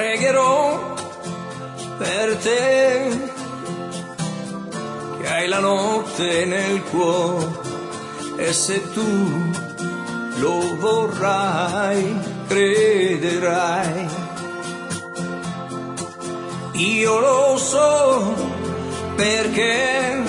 pregherò per te, che hai la notte nel cuore, e se tu lo vorrai, crederai. Io lo so perché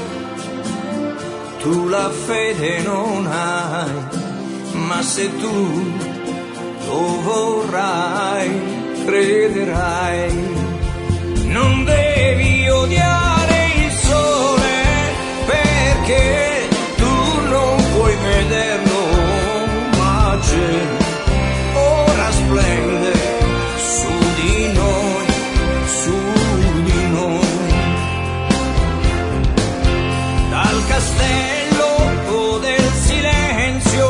tu la fede non hai, ma se tu lo vorrai, crederai. Non devi odiare il sole perché tu non puoi vederlo, ma c'è, ora splende su di noi, su di noi. Dal castello del silenzio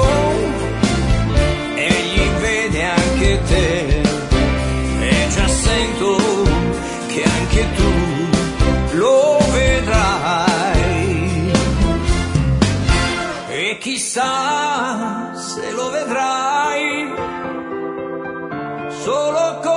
egli vede anche te, e già sento che anche tu lo vedrai, e chissà se lo vedrai solo con